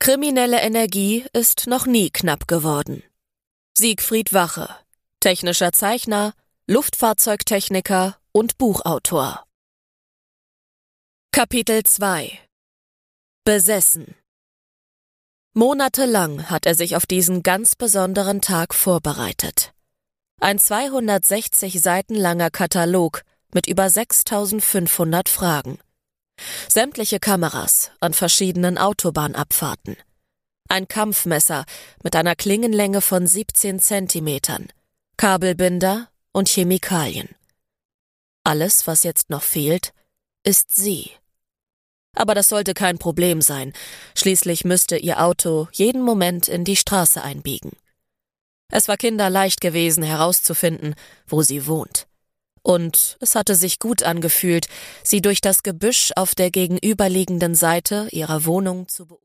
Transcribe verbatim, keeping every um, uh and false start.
Kriminelle Energie ist noch nie knapp geworden. Siegfried Wache, technischer Zeichner, Luftfahrzeugtechniker und Buchautor. Kapitel zwei. Besessen. Monatelang hat er sich auf diesen ganz besonderen Tag vorbereitet. Ein zweihundertsechzig Seiten langer Katalog mit über sechstausendfünfhundert Fragen. Sämtliche Kameras an verschiedenen Autobahnabfahrten. Ein Kampfmesser mit einer Klingenlänge von siebzehn Zentimetern, Kabelbinder und Chemikalien. Alles, was jetzt noch fehlt, ist sie. Aber das sollte kein Problem sein. Schließlich müsste ihr Auto jeden Moment in die Straße einbiegen. Es war kinderleicht gewesen, herauszufinden, wo sie wohnt. Und es hatte sich gut angefühlt, sie durch das Gebüsch auf der gegenüberliegenden Seite ihrer Wohnung zu beobachten.